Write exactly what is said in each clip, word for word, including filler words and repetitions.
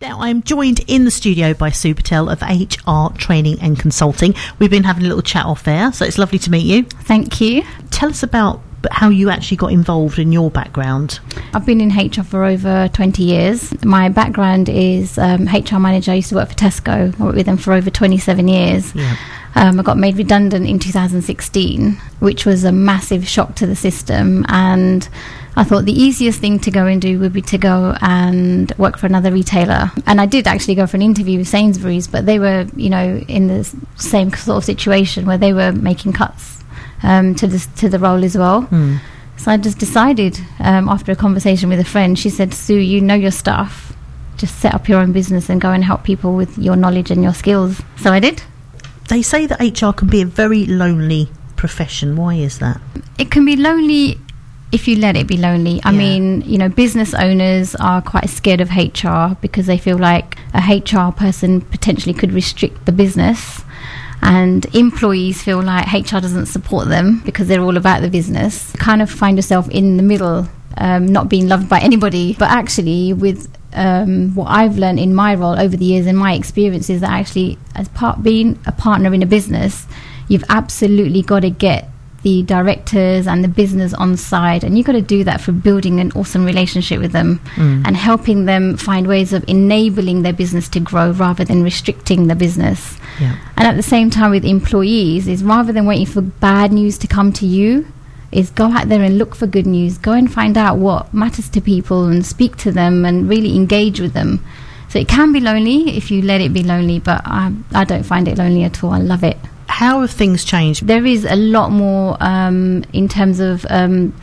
Now, I'm joined in the studio by Sue Patel of H R Training and Consulting. We've been having a little chat off air, so it's lovely to meet you. Thank you. Tell us about how you actually got involved in your background. I've been in H R for over twenty years. My background is um, H R manager. I used to work for Tesco. I worked with them for over twenty-seven years. Yeah. Um, I got made redundant in two thousand sixteen, which was a massive shock to the system, and I thought the easiest thing to go and do would be to go and work for another retailer. And I did actually go for an interview with Sainsbury's, but they were, you know, in the same sort of situation where they were making cuts um, to, the, to the role as well. Mm. So I just decided, um, after a conversation with a friend, she said, Sue, you know your stuff. Just set up your own business and go and help people with your knowledge and your skills. So I did. They say that H R can be a very lonely profession. Why is that? It can be lonely if you let it be lonely. I Yeah. mean, you know, business owners are quite scared of H R because they feel like a H R person potentially could restrict the business, and employees feel like H R doesn't support them because they're all about the business. Kind of find yourself in the middle, um, not being loved by anybody. But actually, with um, what I've learned in my role over the years and my experiences, that actually, as part being a partner in a business, you've absolutely got to get the directors and the business on side, and you've got to do that for building an awesome relationship with them mm. and helping them find ways of enabling their business to grow rather than restricting the business. Yeah. And at the same time with employees, is rather than waiting for bad news to come to you, is go out there and look for good news. Go and find out what matters to people and speak to them and really engage with them. So it can be lonely if you let it be lonely, but I, I don't find it lonely at all. I love it. How have things changed? There is a lot more um, in terms of um,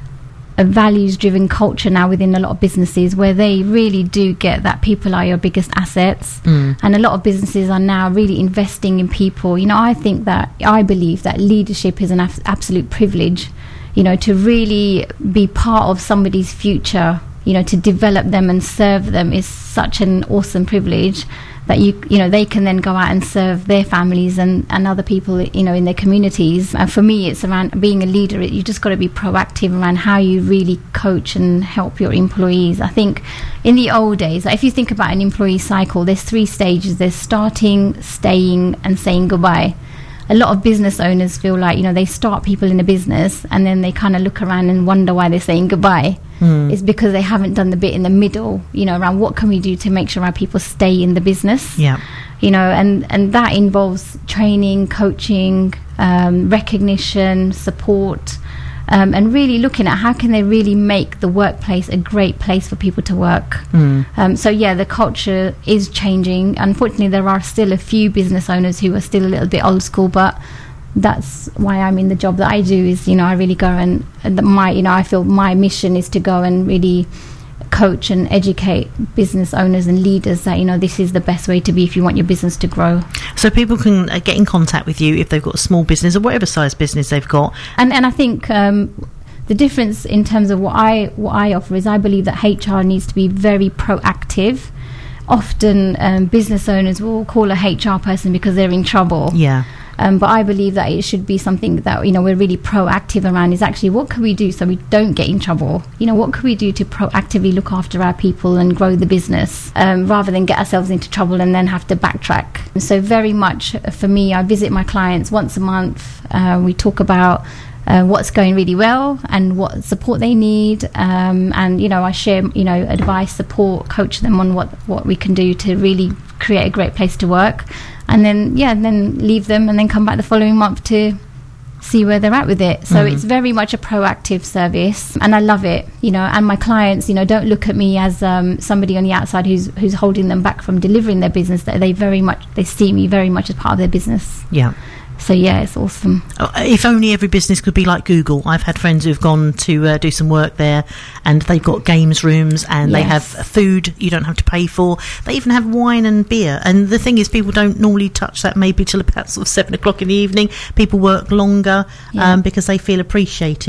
a values-driven culture now within a lot of businesses, where they really do get that people are your biggest assets. Mm. And a lot of businesses are now really investing in people. You know, I think that, I believe that leadership is an af- absolute privilege, you know, to really be part of somebody's future, you know, to develop them and serve them is such an awesome privilege that you you know they can then go out and serve their families and, and other people, you know, in their communities. And for me, it's around being a leader. You just got to be proactive around how you really coach and help your employees. I think in the old days, if you think about an employee cycle, there's three stages. There's starting, staying, and saying goodbye. A lot of business owners feel like, you know, they start people in a business and then they kind of look around and wonder why they're saying goodbye. Mm. It's because they haven't done the bit in the middle, you know, around what can we do to make sure our people stay in the business. Yeah. You know, and, and that involves training, coaching, um, recognition, support, um, and really looking at how can they really make the workplace a great place for people to work. Mm. Um, so, yeah, the culture is changing. Unfortunately, there are still a few business owners who are still a little bit old school, but that's why I'm in the job that I do. Is, you know, I really go and, and my, you know, I feel my mission is to go and really coach and educate business owners and leaders that, you know, this is the best way to be if you want your business to grow. So people can uh, get in contact with you if they've got a small business or whatever size business they've got. And and I think um, the difference in terms of what I what I offer is I believe that H R needs to be very proactive. Often um, business owners will call a H R person because they're in trouble. Yeah. Um, but I believe that it should be something that, you know, we're really proactive around, is actually what can we do so we don't get in trouble? You know, what can we do to proactively look after our people and grow the business, um, rather than get ourselves into trouble and then have to backtrack. So very much for me, I visit my clients once a month. Uh, we talk about Uh, what's going really well and what support they need, um, and you know, I share, you know, advice, support, coach them on what what we can do to really create a great place to work, and then yeah, and then leave them and then come back the following month to see where they're at with it. So mm-hmm. It's very much a proactive service, and I love it, you know. And my clients, you know, don't look at me as um, somebody on the outside who's who's holding them back from delivering their business. That they very much they see me very much as part of their business. Yeah. So yeah, it's awesome. If only every business could be like Google. I've had friends who've gone to uh, do some work there, and they've got games rooms, and yes. They have food you don't have to pay for. They even have wine and beer. And the thing is, people don't normally touch that maybe till about sort of seven o'clock in the evening. People work longer yeah. um, because they feel appreciated.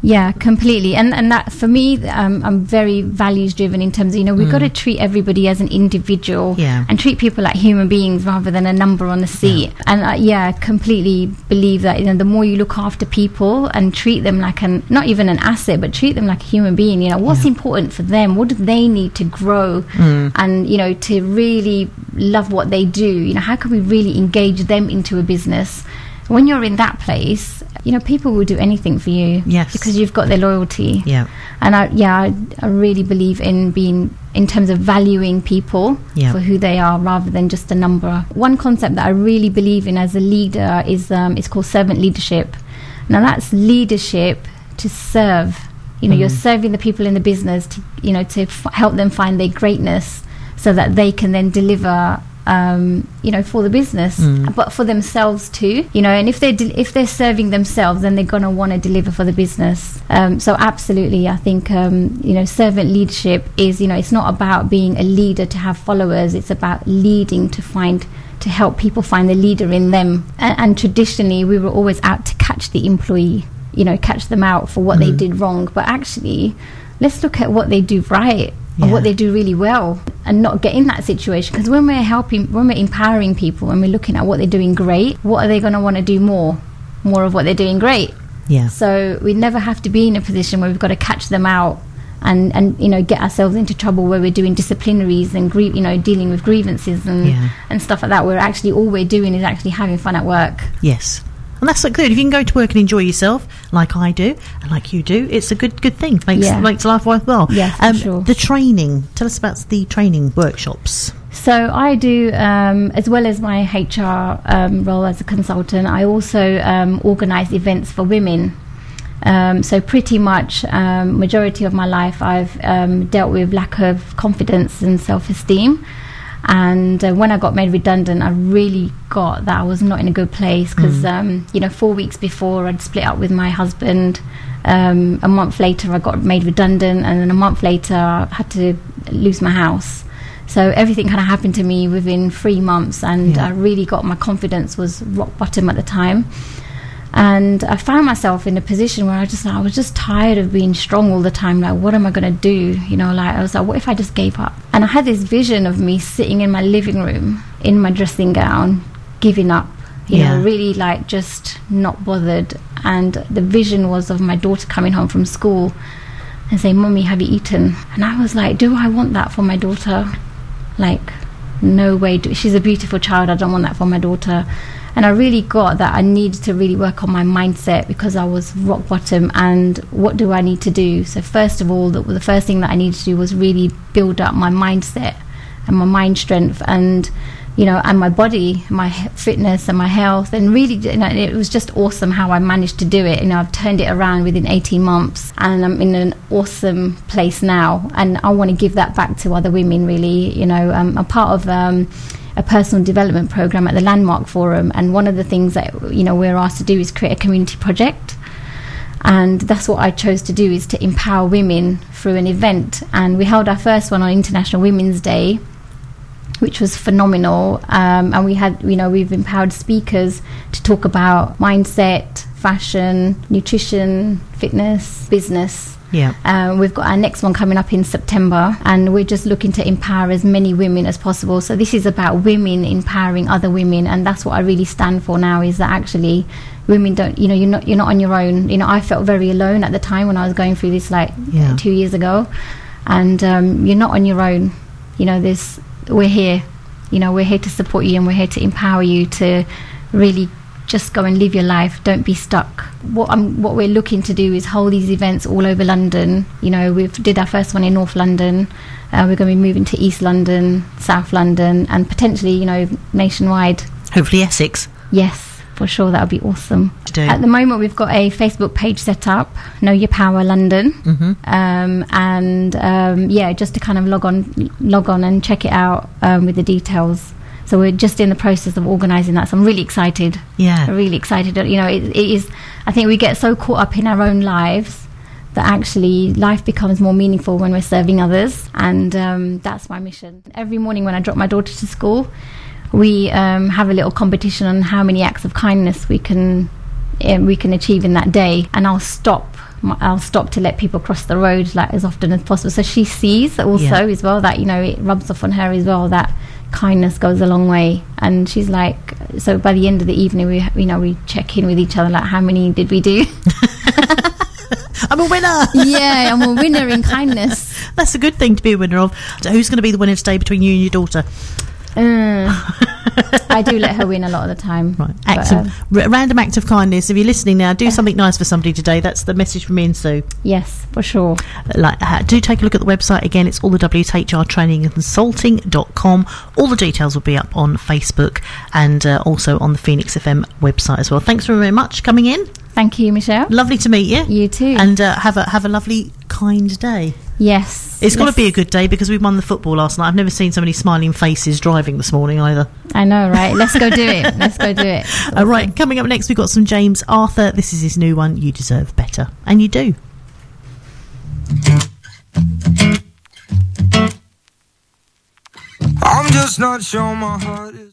Yeah, completely. And and that for me, um, I'm very values driven in terms of, you know, we've mm. got to treat everybody as an individual yeah. and treat people like human beings rather than a number on a seat. Yeah. And uh, yeah, I completely believe that, you know, the more you look after people and treat them like an, not even an asset, but treat them like a human being, you know, what's yeah. important for them? What do they need to grow mm. and, you know, to really love what they do? You know, how can we really engage them into a business? When you're in that place, you know, people will do anything for you. Yes. Because you've got their loyalty. Yeah. And I, yeah, I, I really believe in being, in terms of valuing people yeah. for who they are rather than just a number. One concept that I really believe in as a leader is um, it's called servant leadership. Now that's leadership to serve. You know, mm. you're serving the people in the business to, you know, to f- help them find their greatness so that they can then deliver Um, you know, for the business, mm. but for themselves too. You know, and if they're de- if they're serving themselves, then they're going to want to deliver for the business. Um, so absolutely, I think um, you know, servant leadership is, you know, it's not about being a leader to have followers. It's about leading to find to help people find the leader in them. And, and traditionally, we were always out to catch the employee. You know, catch them out for what mm. they did wrong. But actually, let's look at what they do right. Yeah. Or what they do really well, and not get in that situation. Because when we're helping, when we're empowering people, when we're looking at what they're doing great, what are they going to want to do more? More of what they're doing great. Yeah. So we never have to be in a position where we've got to catch them out and, and you know, get ourselves into trouble where we're doing disciplinaries and grie- you know, dealing with grievances and yeah. and stuff like that. Where actually all we're doing is actually having fun at work. Yes. And that's like good. If you can go to work and enjoy yourself, like I do, and like you do, it's a good good thing. It makes, yeah. makes life worthwhile. Yes, um, for sure. The training. Tell us about the training workshops. So I do, um, as well as my H R um, role as a consultant, I also um, organise events for women. Um, so pretty much um, majority of my life I've um, dealt with lack of confidence and self-esteem. And uh, when I got made redundant, I really got that I was not in a good place because, mm. um, you know, four weeks before I'd split up with my husband. Um, a month later, I got made redundant, and then a month later, I had to lose my house. So everything kind of happened to me within three months, and yeah. I really got my confidence was rock bottom at the time. And I found myself in a position where I just I was just tired of being strong all the time. Like, what am I going to do? You know, like I was like, what if I just gave up? And I had this vision of me sitting in my living room in my dressing gown, giving up. You yeah. know, really like just not bothered. And the vision was of my daughter coming home from school and saying, "Mummy, have you eaten?" And I was like, do I want that for my daughter? Like, no way. Do- she's a beautiful child. I don't want that for my daughter. And I really got that I needed to really work on my mindset because I was rock bottom. And what do I need to do? So first of all, the, the first thing that I needed to do was really build up my mindset and my mind strength and, you know, and my body, my fitness and my health. And really, you know, it was just awesome how I managed to do it. You know, I've turned it around within eighteen months and I'm in an awesome place now. And I want to give that back to other women, really. You know, um, I'm part of... Um, a personal development program at the Landmark Forum, and one of the things that, you know, we're asked to do is create a community project, and that's what I chose to do, is to empower women through an event. And we held our first one on International Women's Day, which was phenomenal, um, and we had, you know, we've empowered speakers to talk about mindset, fashion, nutrition, fitness, business. Yeah. Um, we've got our next one coming up in September, and we're just looking to empower as many women as possible. So this is about women empowering other women, and that's what I really stand for now, is that actually women don't, you know, you're not you're not on your own. You know, I felt very alone at the time when I was going through this, like yeah. two years ago, and um, you're not on your own. You know, this we're here. You know, we're here to support you, and we're here to empower you to really just go and live your life. Don't be stuck. What I'm, what we're looking to do is hold these events all over London. You know, we've did our first one in North London. Uh, we're going to be moving to East London, South London, and potentially, you know, nationwide. Hopefully Essex. Yes, for sure. That would be awesome. Do. At the moment, we've got a Facebook page set up, Know Your Power London, mm-hmm. um, and um, yeah, just to kind of log on, log on and check it out um, with the details. So we're just in the process of organising that. So I'm really excited. Yeah. I'm really excited. You know, it, it is, I think we get so caught up in our own lives that actually life becomes more meaningful when we're serving others. And um, that's my mission. Every morning when I drop my daughter to school, we um, have a little competition on how many acts of kindness we can uh, we can achieve in that day. And I'll stop my, I'll stop to let people cross the road like as often as possible. So she sees also Yeah. as well that, you know, it rubs off on her as well, that kindness goes a long way. And she's like, so by the end of the evening, we, you know, we check in with each other, like, how many did we do? I'm a winner. Yeah, I'm a winner in kindness. That's a good thing to be a winner of. So who's going to be the winner today between you and your daughter? Uh, I do let her win a lot of the time. Right. But, Act of, um, r- random act of kindness. If you're listening now, do something nice for somebody today. That's the message from me and Sue. yes, for sure. Like, uh, do take a look at the website again. It's all the W's H R training and consulting dot com. All the details will be up on Facebook and uh, also on the Phoenix F M website as well. Thanks very much for coming in. Thank you, Michelle. Lovely to meet you. You too. And uh, have a have a lovely kind day. Yes. It's got to Let's- be a good day because we won the football last night. I've never seen so many smiling faces driving this morning either. I know, right? Let's go do it. Let's go do it. All right, coming up next, we've got some James Arthur. This is his new one, You Deserve Better. And you do. I'm just not sure my heart is